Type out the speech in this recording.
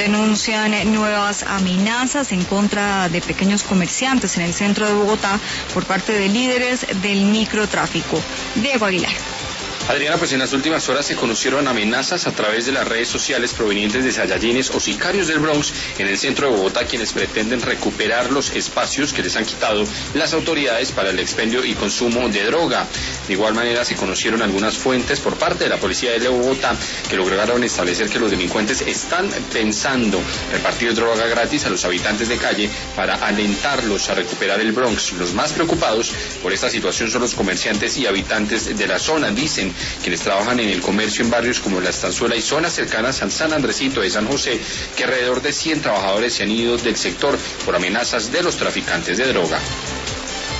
denuncian nuevas amenazas en contra de pequeños comerciantes en el centro de Bogotá por parte de líderes del microtráfico. Diego Aguilar. Adriana, pues en las últimas horas se conocieron amenazas a través de las redes sociales provenientes de saiyajines o sicarios del Bronx en el centro de Bogotá, quienes pretenden recuperar los espacios que les han quitado las autoridades para el expendio y consumo de droga. De igual manera se conocieron algunas fuentes por parte de la policía de Bogotá que lograron establecer que los delincuentes están pensando repartir droga gratis a los habitantes de calle para alentarlos a recuperar el Bronx. Los más preocupados por esta situación son los comerciantes y habitantes de la zona. Dicen quienes trabajan en el comercio en barrios como La Estanzuela y zonas cercanas a San Andresito de San José, que alrededor de 100 trabajadores se han ido del sector por amenazas de los traficantes de droga.